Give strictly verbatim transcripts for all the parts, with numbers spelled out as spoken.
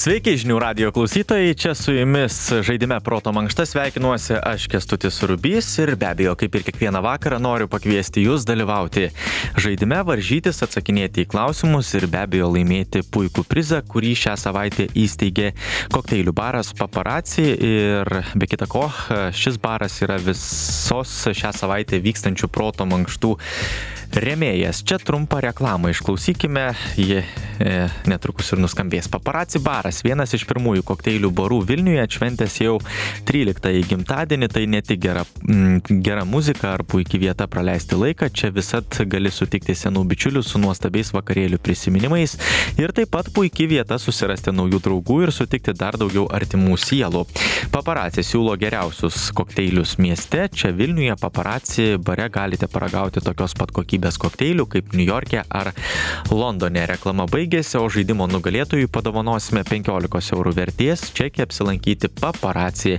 Sveiki žinių radijo klausytojai, čia su jumis žaidime Proto mankšta sveikinuosi aš Kęstutis Rubys ir be abejo, kaip ir kiekvieną vakarą noriu pakviesti jūs dalyvauti žaidime, varžytis, atsakinėti į klausimus ir be abejo laimėti puikų prizą, kurį šią savaitę įsteigė kokteilių baras Paparaci ir be kita ko, šis baras yra visos šią savaitę vykstančių Proto mankštų rėmėjas. Čia trumpą reklamą išklausykime, ji e, netrukus ir nuskambės. Paparaci baras, vienas iš pirmųjų kokteilių barų Vilniuje, atšventęs jau tryliktąjį gimtadienį, tai ne tik gera, m, gera muzika ar puikiai vieta praleisti laiką, čia visad gali sutikti senų bičiulių su nuostabiais vakarėlių prisiminimais ir taip pat puikiai vieta susirasti naujų draugų ir sutikti dar daugiau artimų sielų. Paparaci siūlo geriausius kokteilius mieste, čia Vilniuje Paparaci bare galite paragauti tokios pat kokybės kokteilių kaip Niujorke ar Londone. Reklama baigėsi, o žaidimo nugalėtojui padovanosime penkiolikos eurų vertės čekį apsilankyti Paparaci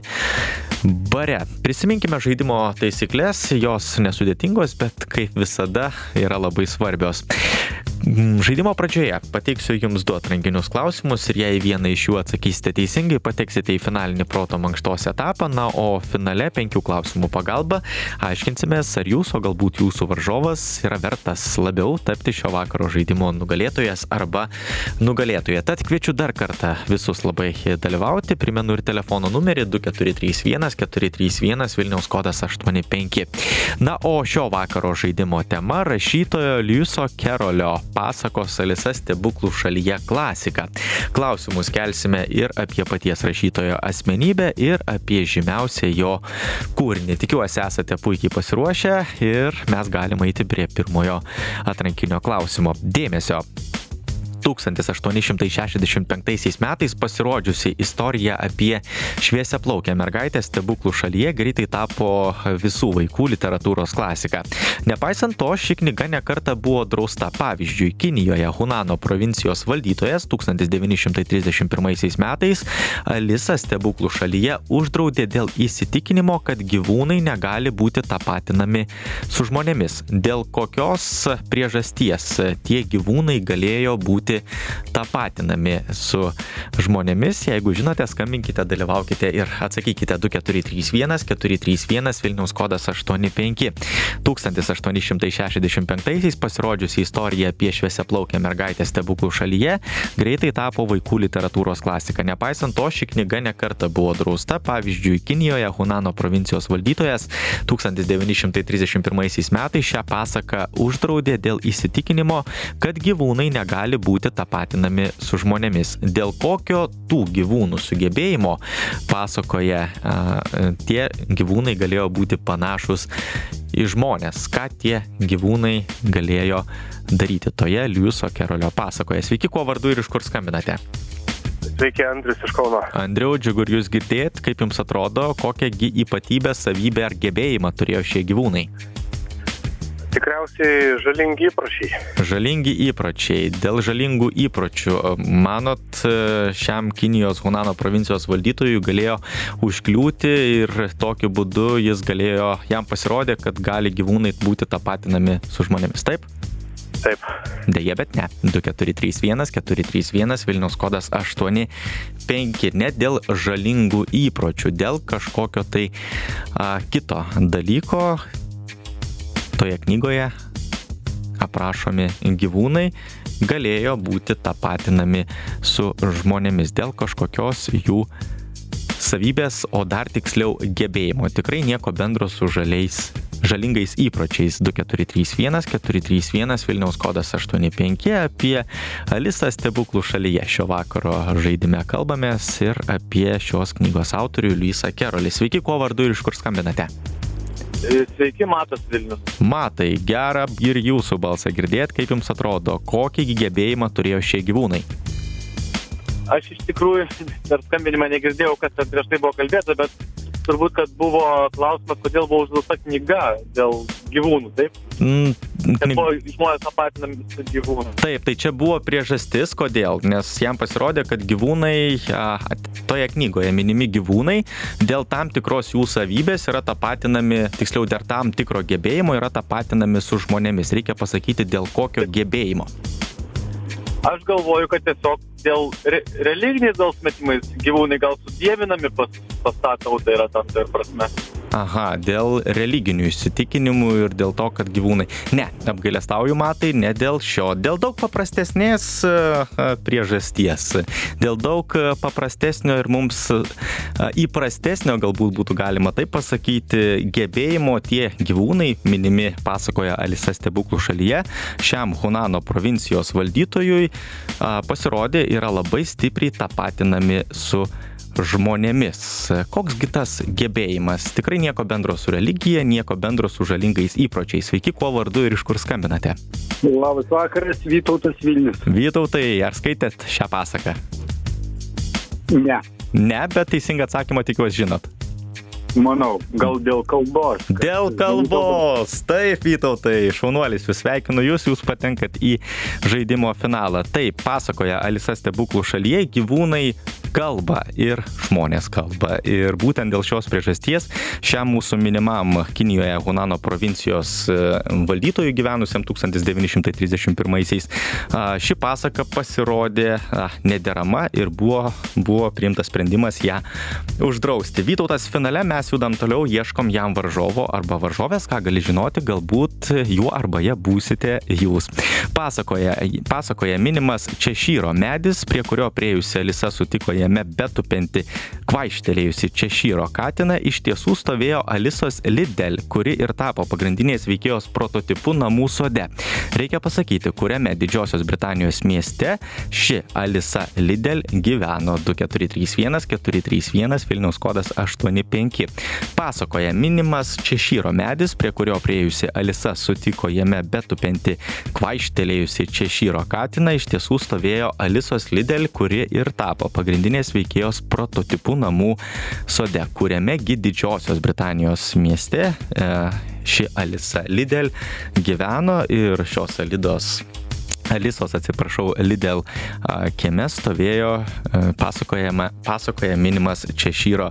bare. Prisiminkime žaidimo taisyklės, jos nesudėtingos, bet kaip visada yra labai svarbios. Žaidimo pradžioje pateiksiu jums du atrankinius klausimus ir jei vieną iš jų atsakysite teisingai, pateksite į finalinį Proto mankštos etapą, na, o finale penkių klausimų pagalba aiškinsimės, ar jūs, o galbūt jūsų varžovas yra vertas labiau tapti šio vakaro žaidimo nugalėtojas arba nugalėtoja. Tad kviečiu dar kartą visus labai dalyvauti, primenu ir telefono numerį du keturi trys vienas keturi trys vienas Vilniaus kodas aštuoni penki. Na, o šio vakaro žaidimo tema rašytojo Lewiso Carrollo pasakos Alisa stebuklų šalyje klasika. Klausimus kelsime ir apie paties rašytojo asmenybę ir apie žymiausią jo kūrinį. Tikiuosi esate puikiai pasiruošę ir mes galime eiti prie pirmojo atrankinio klausimo. Dėmesio! tūkstantis aštuoni šimtai šešiasdešimt penktaisiais metais pasirodžiusi istorija apie šviesiaplaukę mergaitę stebuklų šalyje greitai tapo visų vaikų literatūros klasika. Nepaisant to, ši knyga nekartą buvo drausta. Pavyzdžiui, Kinijoje Hunano provincijos valdytojas tūkstantis devyni šimtai trisdešimt pirmaisiais metais Alisą stebuklų šalyje uždraudė dėl įsitikinimo, kad gyvūnai negali būti tapatinami su žmonėmis. Dėl kokios priežasties tie gyvūnai galėjo būti tapatinami su žmonėmis. Jeigu žinote, skambinkite, dalyvaukite ir atsakykite du keturi trys vienas keturi trys vienas Vilniaus kodas aštuoni penki. tūkstantis aštuoni šimtai šešiasdešimt penktaisiais pasirodžiusi istorija apie šviesiaplaukę mergaitę stebuklų šalyje greitai tapo vaikų literatūros klasika. Nepaisant to, ši knyga nekartą buvo drausta. Pavyzdžiui, Kinijoje Hunano provincijos valdytojas tūkstantis devyni šimtai trisdešimt pirmaisiais metais šią pasaką uždraudė dėl įsitikinimo, kad gyvūnai negali būti tapatinami su žmonėmis. Dėl kokio tų gyvūnų sugebėjimo pasakoje a, tie gyvūnai galėjo būti panašus į žmonės. Ką tie gyvūnai galėjo daryti toje Lewiso Carrollo pasakoje. Sveiki, kuo vardu ir iš kur skambinate? Sveiki, Andrius iš Kauno. Andriau, džiugu ir jūs girdėt, kaip jums atrodo, kokią ypatybę, savybę ar gebėjimą turėjo šie gyvūnai? Tikriausiai žalingi įpročiai. Žalingi įpročiai. Dėl žalingų įpročių, manot, šiam Kinijos Hunano provincijos valdytojui galėjo užkliūti ir tokiu būdu jis galėjo, jam pasirodė, kad gali gyvūnai būti tapatinami su žmonėmis, taip? Taip. Deja, bet ne. du keturi trys vienas keturi trys vienas Vilniaus kodas aštuoni penki. Net dėl žalingų įpročių, dėl kažkokio tai a, kito dalyko. Toje knygoje aprašomi gyvūnai galėjo būti tapatinami su žmonėmis dėl kažkokios jų savybės, o dar tiksliau gebėjimo. Tikrai nieko bendro su žaliais, žalingais įpročiais. du keturi trys vienas keturi trys vienas Vilniaus kodas aštuoni penki. Apie Alisą stebuklų šalyje šio vakaro žaidime kalbamės ir apie šios knygos autorių Lewisą Carrollą. Sveiki, kuo vardu ir iš kur skambinate? Sveiki, Matas Vilnius. Matai, gera ir jūsų balsą girdėt, kaip jums atrodo, kokį gebėjimą turėjo šie gyvūnai? Aš iš tikrųjų per skambinimą negirdėjau, kas ten prieš tai buvo kalbėta, bet turbūt, kad buvo klausimas, kodėl buvo užduota knyga dėl gyvūnų, taip? Mm, kad buvo žmonės tapatinami su gyvūnų. Taip, tai čia buvo priežastis, kodėl, nes jam pasirodė, kad gyvūnai, toje knygoje minimi gyvūnai, dėl tam tikros jų savybės yra tapatinami, tiksliau, dėl tam tikro gebėjimo yra tapatinami su žmonėmis. Reikia pasakyti, dėl kokio gebėjimo. Aš galvoju, kad tiesiog dėl re, religiniais gal sumetimais gyvūnai gal sudievinami pas, pas tą tautą yra tam tai prasme. Aha, dėl religinių įsitikinimų ir dėl to, kad gyvūnai... Ne, apgailestauju Matai, ne dėl šio. Dėl daug paprastesnės priežasties. Dėl daug paprastesnio ir mums įprastesnio, galbūt būtų galima taip pasakyti, gebėjimo tie gyvūnai, minimi pasakoja Alisa stebuklų šalyje, šiam Hunano provincijos valdytojui pasirodė yra labai stipriai tapatinami su žmonėmis. Koksgi tas gebėjimas? Tikrai nieko bendro su religija, nieko bendro su žalingais įpročiais. Sveiki, kuo vardu ir iš kur skambinate? Labas vakaras, Vytautas Vilnius. Vytautai, ar skaitėt šią pasaką? Ne. Ne, bet teisingą atsakymą tikiuosi žinot. Manau, gal dėl kalbos. Dėl kalbos. Taip, Vytautai, šaunuolis, jūs sveikinu jūs, jūs patenkat į žaidimo finalą. Taip, pasakoja Alisa stebuklų šalyje, gyvūnai kalba ir žmonės kalba. Ir būtent dėl šios priežasties šiam mūsų minimam Kinijoje Hunano provincijos valdytojui gyvenusiam tūkstantis devyni šimtai trisdešimt pirmaisiais ši pasaka pasirodė nederama ir buvo, buvo priimtas sprendimas ją uždrausti. Vytautas, finale mes judam toliau, ieškom jam varžovo arba varžovės, ką gali žinoti, galbūt juo arba jie būsite jūs. Pasakoje, pasakoje minimas Češyro medis, prie kurio priėjusi Alisa sutiko jame betupinti kvaištelėjusi Češyro katiną, iš tiesų stovėjo Alisos Lidel, kuri ir tapo pagrindinės veikėjos prototipu namų sode. Reikia pasakyti, kuriame Didžiosios Britanijos mieste ši Alisa Lidel gyveno. Du keturi trys vienas keturi trys vienas Vilniaus kodas aštuoni penki. Pasakoje minimas Češyro medis, prie kurio priėjusi Alisa sutiko jame betupinti kvaištelėjusi Češyro katiną, iš tiesų stovėjo Alisos Lidel, kuri ir tapo pagrindinės veikėjos prototipu namų sode, kuriame gi Didžiosios Britanijos mieste e, ši Alisa Lidel gyveno ir šios Alidos Alisos, atsiprašau, Lidel kieme stovėjo pasakojama, pasakoje minimas Češyro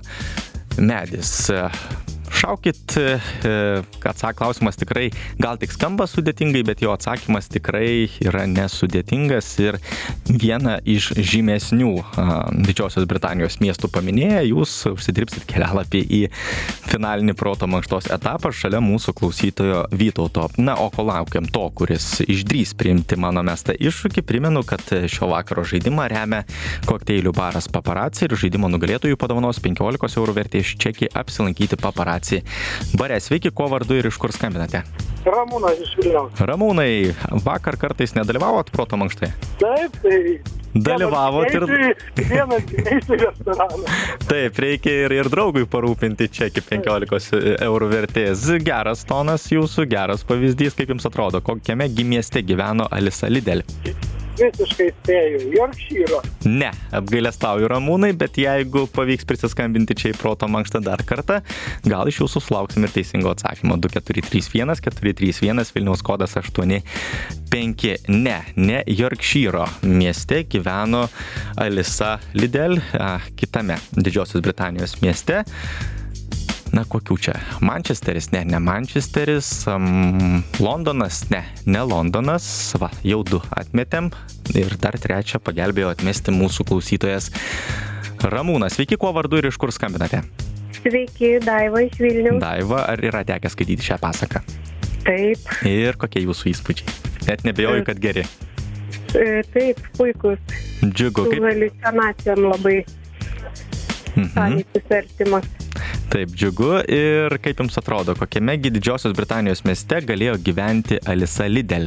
medis. Šaukit, atsak klausimas tikrai gal tik skamba sudėtingai, bet jo atsakymas tikrai yra nesudėtingas ir vieną iš žymesnių Didžiosios Britanijos miestų paminėję, jūs užsidirbsit kelialapį į finalinį proto mankštos etapą šalia mūsų klausytojo Vytauto. Na, o kol laukiam to, kuris išdrys priimti mano mestą iššūkį, primenu, kad šio vakaro žaidimą remia kokteilių baras Paparaci ir žaidimo nugalėtojų padovanos penkiolikos eurų vertės čekį apsilankyti Paparaci bare. Sveiki, kuo vardu ir iš kur skambinate? Ramūnas iš Vilniaus. Ramūnai, vakar kartais nedalyvavot proto mankštoje? Taip, tai... Dalyvavot ir... Vienas eisi į restoraną. Taip, reikia ir, ir draugui parūpinti čekį penkiolikos eurų vertės. Geras tonas jūsų, geras pavyzdys, kaip jums atrodo, kokiame gi mieste gyveno Alisa Lidel? Visiškai spėju, Yorkšyro. Ne, apgailestauju Ramūnai, bet jeigu pavyks prisiskambinti čia į proto mankštą dar kartą, gal iš jūsų sulauksim ir teisingo atsakymo. Du keturi trys vienas keturi trys vienas Vilniaus kodas aštuoni penki. Ne, ne Yorkšyro mieste gyveno Alisa Lidel, kitame Didžiosios Britanijos mieste. Na, kokių čia? Mančesteris? Ne, ne Mančesteris. Um, Londonas? Ne, ne Londonas. Va, jau du atmetėm. Ir dar trečią pagelbėjo atmesti mūsų klausytojas Ramūnas. Sveiki, kuo vardu ir iš kur skambinate? Sveiki, Daiva iš Vilniaus. Daiva, ar yra tekę skaityti šią pasaką? Taip. Ir kokie jūsų įspūdžiai? Net nebejoju, kad geri. Taip, puikus. Džiugu. Su haliucinacijom labai mhm. sąlytis artimas. Taip, džiugu. Ir kaip jums atrodo, kokiame gi Didžiosios Britanijos mieste galėjo gyventi Alisa Lidel?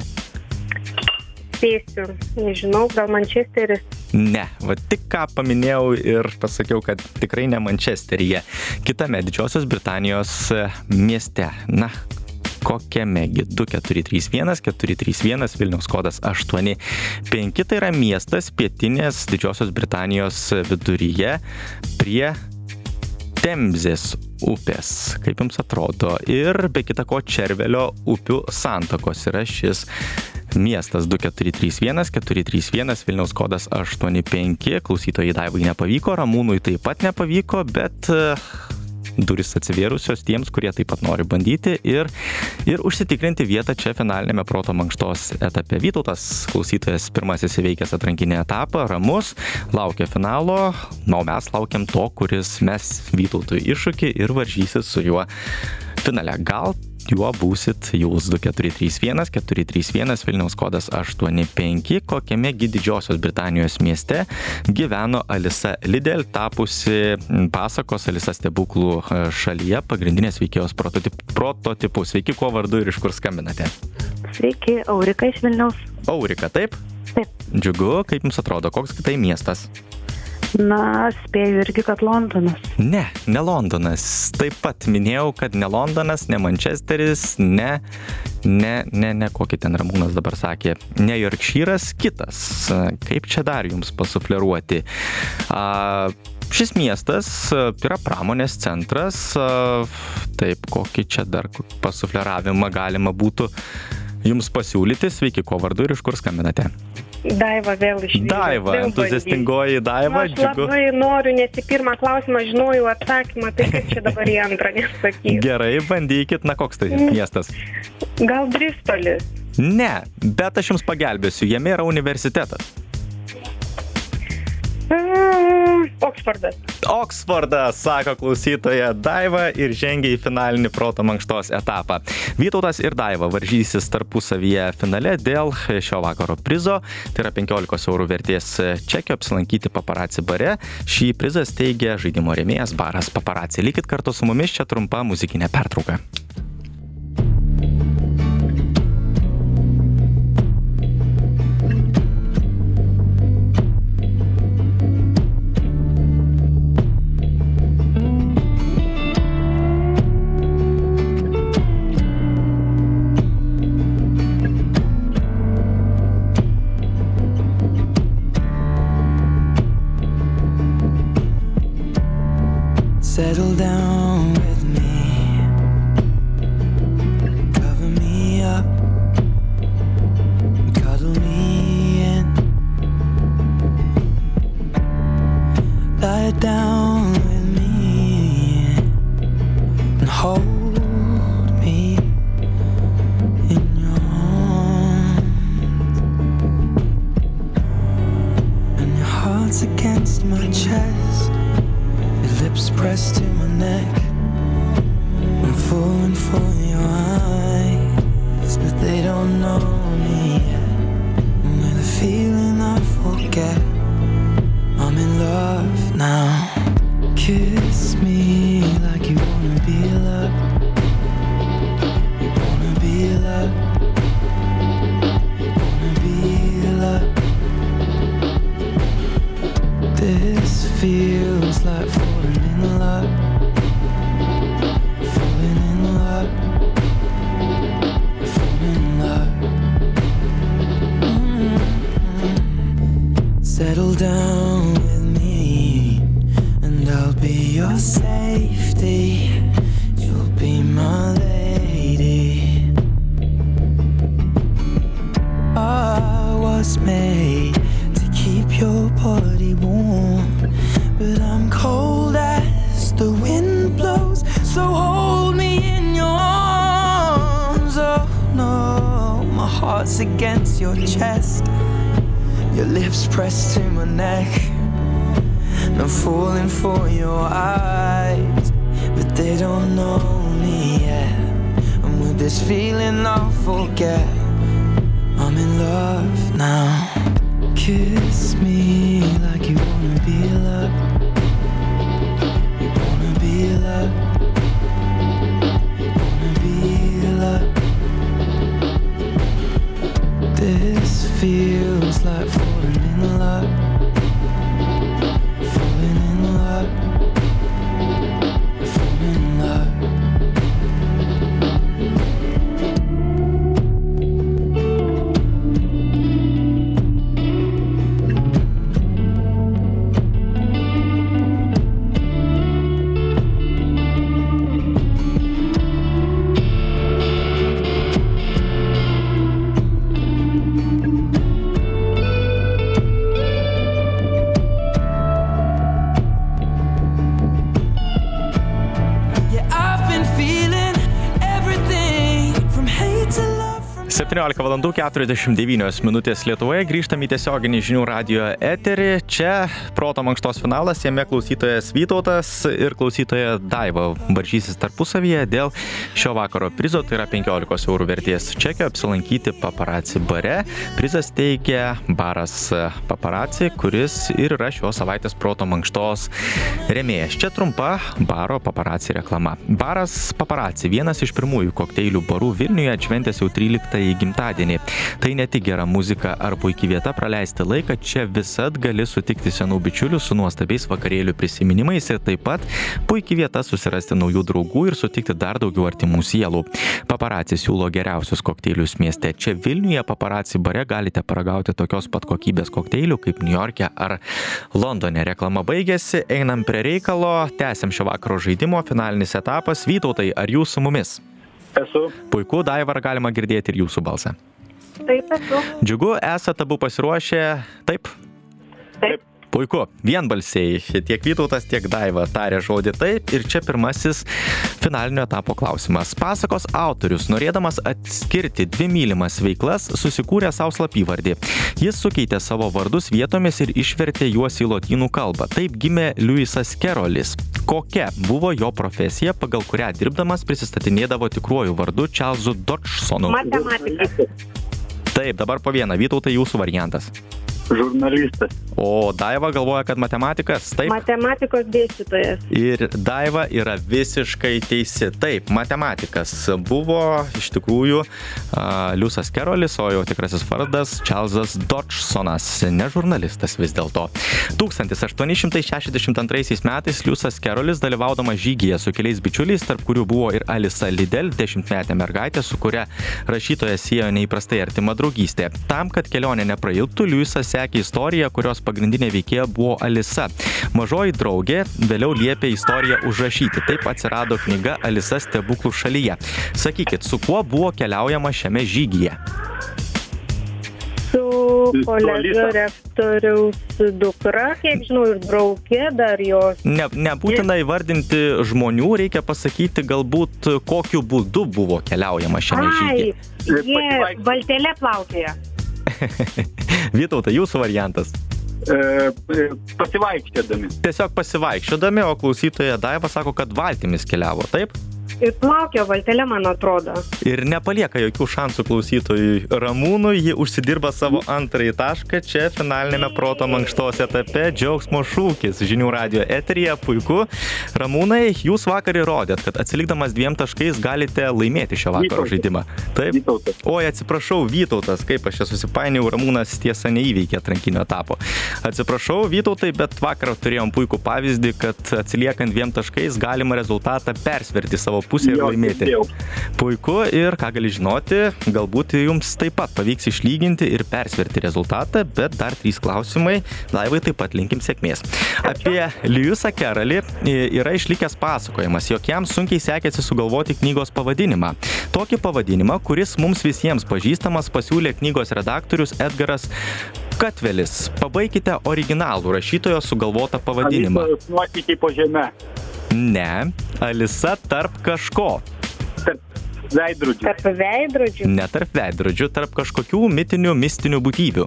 Spėsiu, nežinau, gal Mančesteris? Ne, va tik ką paminėjau ir pasakiau, kad tikrai ne Mančesteryje. Kitame Didžiosios Britanijos mieste. Na, kokiamegi? Du keturi trys vienas keturi trys vienas Vilniaus kodas aštuoni penki. Tai yra miestas pietinės Didžiosios Britanijos viduryje prie Temzės upės, kaip jums atrodo. Ir be kita ko Červelio upių santakos yra šis miestas. Du keturi trys vienas keturi trys vienas Vilniaus kodas aštuoni penki. Klausytojai Daivai nepavyko, Ramūnui taip pat nepavyko, bet Durys atsivėrusios tiems, kurie taip pat nori bandyti ir, ir užsitikrinti vietą čia finalinėme proto mankštos etape. Vytautas, klausytojas, pirmasis įveikęs atrankinį etapą, ramus, laukia finalo, na, o mes laukiam to, kuris mes Vytautui iššūkį ir varžysis su juo finale. Gal juo būsit jūs du keturi trys vienas keturi trys vienas Vilniaus kodas aštuoni penki. Kokiame gi Didžiosios Britanijos mieste gyveno Alisa Lidl, tapusi pasakos Alisa stebuklų šalyje pagrindinės veikėjos prototip, prototipu. Sveiki, kuo vardu ir iš kur skambinate? Sveiki, Aurika iš Vilniaus. Aurika, taip? Taip. Džiugu, kaip jums atrodo, koks tai miestas? Na, spėju irgi, kad Londonas. Ne, ne Londonas. Taip pat minėjau, kad ne Londonas, ne Mančesteris, ne, ne, ne, ne, kokį ten Ramūnas dabar sakė, ne Yorkshiras, kitas. Kaip čia dar jums pasufleruoti? A, šis miestas yra pramonės centras. A, taip, kokį čia dar pasufleravimą galima būtų jums pasiūlyti. Sveiki, kuo vardu ir iš kur skambinate? Daiva vėl iš Vilniaus. Daiva, entuziastingoji Daiva, Aš džiugu. labai noriu, nes į pirmą klausimą žinojau atsakymą, tai kaip čia dabar į antrą nesakysiu. Gerai, bandykit, na koks tai miestas? Gal Bristolis? Ne, bet aš jums pagelbėsiu, jame yra universitetas. Mm, Oksfordas. Oksfordas, sako klausytoja Daiva ir žengia į finalinį proto mankštos etapą. Vytautas ir Daiva varžysis tarpusavyje finale dėl šio vakaro prizo. Tai yra penkiolikos eurų vertės čekio apsilankyti Paparazzi bare. Šį prizą steigia žaidimo rėmėjas baras Paparazzi. Likit kartu su mumis, čia trumpa muzikinė pertrauka. Settle down with me, cover me up, cuddle me in, lie down with me and hold me in your arms, and your heart's against my chest. Lips pressed to my neck. I'm falling for your eyes, but they don't know me yet. And with a feeling I forget, I'm in love now. Kiss me like you wanna be loved. You wanna be loved. You wanna be loved. This feels like falling in love, falling in love, falling in love. Mm-hmm. Settle down with me, and I'll be your safety. You'll be my lady. I was made to keep your body warm, but I'm cold as the wind blows, so hold me in your arms. Oh no, my heart's against your chest, your lips pressed to my neck, and I'm falling for your eyes, but they don't know me yet. And with this feeling I'll forget, I'm in love now. Kiss me like you wanna be loved. You wanna be loved. You wanna be loved. This feels like falling in love. Falling in love. Falling in love. septyniolika valandų keturiasdešimt devynios minutės Lietuvoje. Grįžtam į tiesioginį žinių radijo eterį. Čia proto mankštos finalas, jame klausytojas Vytautas ir klausytoja Daiva varžysis tarpusavyje dėl šio vakaro prizo, tai yra penkiolikos eurų vertės čekio apsilankyti Paparazzi bare. Prizas teikia baras Paparazzi, kuris ir yra šios savaitės proto mankštos rėmėjas. Čia trumpa baro Paparazzi reklama. Baras Paparazzi, vienas iš pirmųjų kokteilių barų Vilniuje, atšventęs jau tryliktąjį gimtadienį. Tai ne tik gera muzika ar puikiai vieta praleisti laiką, čia visad gali sutikti senų bičiulių su nuostabiais vakarėlių prisiminimais ir taip pat puikiai vieta susirasti naujų draugų ir sutikti dar daugiau artimų sielų. Paparazzi siūlo geriausius kokteilius mieste. Čia Vilniuje Paparazzi bare galite paragauti tokios pat kokybės kokteilių kaip Niujorke ar Londone. Reklama baigėsi, einam prie reikalo, tęsiam šio vakaro žaidimo, finalinis etapas. Vytautai, ar jūs su mumis? Esu. Puiku, Daiva, ar galima girdėti ir jūsų balsą? Taip, esu. Džiugu, esate abu pasiruošę? Taip? Taip. Puiku, vienbalsiai, tiek Vytautas, tiek Daiva tarė žodį taip ir čia pirmasis finalinio etapo klausimas. Pasakos autorius, norėdamas atskirti dvi mylimas veiklas, susikūrė savo slapyvardį. Jis sukeitė savo vardus vietomis ir išvertė juos į lotynų kalbą. Taip gimė Lewisas Carrollis. Kokia buvo jo profesija, pagal kurią dirbdamas prisistatinėdavo tikruoju vardu Charlesu Dodgsonu? Matematikas. Taip, dabar po vieną. Vytautai, jūsų variantas. Žurnalistas. O Daiva galvoja, kad matematikas, taip? Matematikos dėstytojas. Ir Daiva yra visiškai teisi. Taip, matematikas buvo iš tikrųjų uh, Lewisas Carrollis, o jo tikrasis vardas Charlesas Dodgsonas, ne žurnalistas vis dėlto. tūkstantis aštuoni šimtai šešiasdešimt antraisiais metais Lewisas Carrollis dalyvaudamas žygyje su keliais bičiuliais, tarp kurių buvo ir Alisa Liddell, dešimtmetė mergaitė, su kuria rašytojas siejo neįprastai artima draugystė. Tam, kad kelionė neprailgtų, Lewisas sekė istoriją, kurios pagrindinė veikėja buvo Alisa. Mažoji draugė vėliau liepė istoriją užrašyti. Taip atsirado knyga Alisa stebuklų šalyje. Sakykit, su kuo buvo keliaujama šiame žygyje? Su kolega rektoriaus dukra, kiek žinau, ir draugė dar jos. Ne, nebūtina įvardinti žmonių, reikia pasakyti galbūt, kokiu būdu buvo keliaujama šiame žygyje. Ai, jie valtelė plaukėja. Vytauta, jūsų variantas? E, pasivaikščiodami. Tiesiog pasivaikščiodami, o klausytoja Daiva sako, kad valtimis keliavo, taip? Ir plaukė valtelė, man atrodo. Ir nepalieka jokių šansų klausytojui Ramūnui, ji užsidirba savo antrąjį tašką čia finalinėme proto mankštos etape. Džiaugsmo šūkis žinių radijo eteryje, puiku. Ramūnai, jūs vakar įrodėt, kad atsilikdamas dviem taškais galite laimėti šio vakaro Vytautas. žaidimą. Taip? Vytautas. Oi, atsiprašau, Vytautas, kaip aš čia susipainiau, Ramūnas tiesa neįveikė atrankinio etapo. Atsiprašau, Vytautai, bet vakar turėjom puikų pavyzdį, kad atsiliekant dviem taškais galima rezultatą persverti savo pusę ir laimėti. Puiku, ir ką gali žinoti, galbūt jums taip pat pavyks išlyginti ir persverti rezultatą, bet dar trys klausimai. Daivai taip pat linkim sėkmės. Apie Lewisą Carrollį yra išlikęs pasakojimas, jog jam sunkiai sekėsi sugalvoti knygos pavadinimą. Tokį pavadinimą, kuris mums visiems pažįstamas, pasiūlė knygos redaktorius Edgaras Katvelis. Pabaikite originalų rašytojo sugalvotą pavadinimą. Alisos nuotykiai po žeme. Ne, Alisa tarp kažko. Tarp veidrodžių. Tarp veidrodžių. Ne tarp veidrodžių, tarp kažkokių mitinių, mistinių būtybių.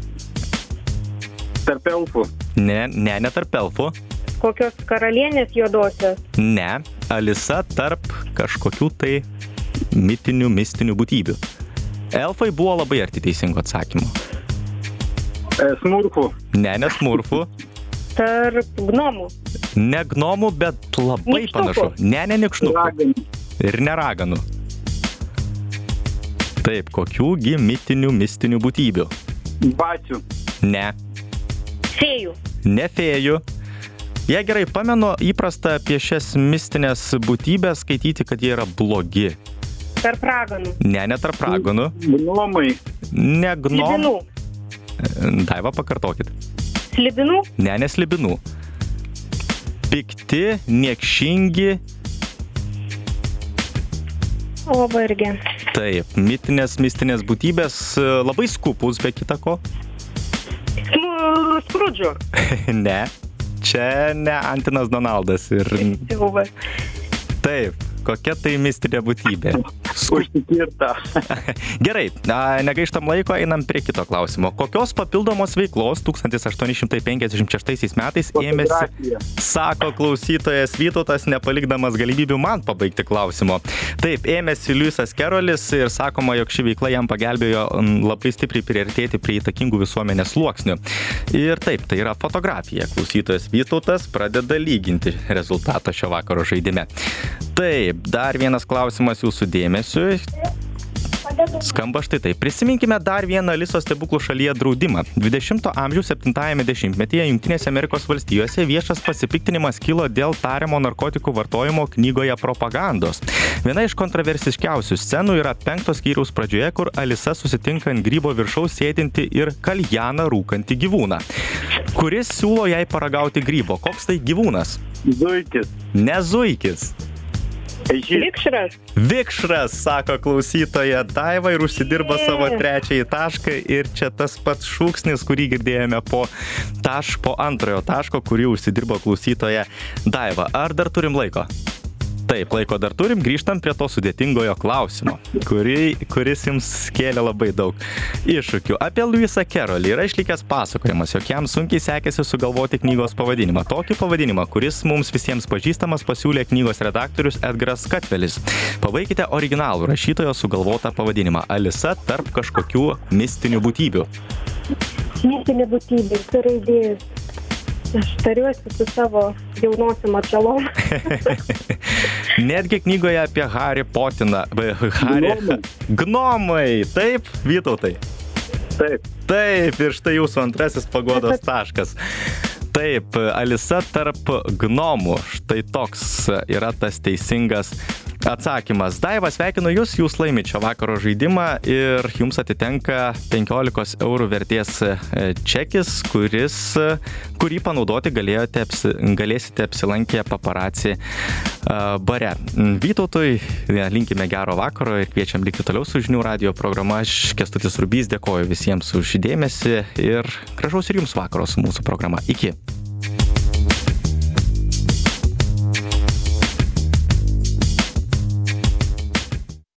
Tarp elfų. Ne, ne, ne tarp elfų. Kokios karalienės juodosios. Ne, Alisa tarp kažkokių tai mitinių, mistinių būtybių. Elfai buvo labai arti teisingo atsakymo. E, smurfų. Ne, ne smurfų. Tarp gnomų. Ne gnomų, bet labai Nykštukų. panašu. Ne, ne nykštukų. Raganų. Ir neraganų. Taip, kokiųgi mitinių, mistinių būtybių? Bacių. Ne, Fėjų. ne fėjų. Jei gerai pamenu, įprasta apie šias mistinės būtybės skaityti, kad jie yra blogi. Tarp raganų. Ne, ne tarp raganų. Gnomai. Ne gnomų. Slibinų. Daiva, pakartokit. Slibinų. Ne, ne slibinų. Pikti, niekšingi. O, vargė. Taip, mitinės, mistinės būtybės, labai skupus be kita ko. Sprudžio. Ne, čia ne Antinas Donaldas ir... Siaubas. Taip, kokia tai mistinė būtybė? Užsikirta. Gerai, negaištam laiko, einam prie kito klausimo. Kokios papildomos veiklos tūkstantis aštuoni šimtai penkiasdešimt šeštaisiais metais ėmėsi, sako klausytojas Vytautas, nepalikdamas galimybių man pabaigti klausimo. Taip, ėmėsi Lewisas Carrollis ir sakoma, jog ši veikla jam pagelbėjo labai stipriai priartėti prie įtakingų visuomenės sluoksnių. Ir taip, tai yra fotografija. Klausytojas Vytautas pradeda lyginti rezultatą šio vakaro žaidime. Taip, dar vienas klausimas jūsų dėmesiui. Skamba štai taip. Prisiminkime dar vieną Alisos stebuklų šalyje draudimą. dvidešimto amžiaus septintajame dešimtmetyje Jungtinėse Amerikos valstijose viešas pasipiktinimas kilo dėl tariamo narkotikų vartojimo knygoje propagandos. Viena iš kontroversiškiausių scenų yra penktos skyriaus pradžioje, kur Alisa susitinka ant grybo viršaus sėdinti ir kaljaną rūkantį gyvūną, kuris siūlo jai paragauti grybo. Koks tai gyvūnas? Zuikis. Ne zuikis. Vikšras. Vikšras, sako klausytoja Daiva ir užsidirba savo trečiąjį tašką ir čia tas pats šūksnis, kurį girdėjome po, taš, po antrojo taško, kurį užsidirbo klausytoja Daiva. Ar dar turim laiko? Taip, laiko dar turim, grįžtam prie to sudėtingojo klausimo, kuri, kuris jums kėlė labai daug iššūkių. Apie Lewisą Carrollį yra išlikęs pasakojimas, jog jam sunkiai sekėsi sugalvoti knygos pavadinimą. Tokį pavadinimą, kuris mums visiems pažįstamas, pasiūlė knygos redaktorius Edgaras Katvelis. Pabaikite originalų rašytojo sugalvotą pavadinimą. Alisa tarp kažkokių mistinių būtybių. Mistinė būtybė, turi idėjas. Aš tariuosi su savo jaunosiom atžalom. Netgi knygoje apie Harry Potiną. Harry... Gnomai. Taip, Vytautai? Taip. Taip, ir štai jūsų antrasis paguodos taškas. Taip, Alisa tarp gnomų. Štai toks yra tas teisingas atsakymas. Daiva, sveikinu jūs, jūs laimite šio vakaro žaidimą ir jums atitenka penkiolikos eurų vertės čekis, kuris, kurį panaudoti galėjote, galėsite apsilankę Paparazzi bare. Vytautui linkime gero vakaro ir kviečiam likti toliau su Žinių radijo programa. Aš Kęstutis Rubys, dėkoju visiems už dėmesį ir gražaus ir jums vakaro su mūsų programa. Iki.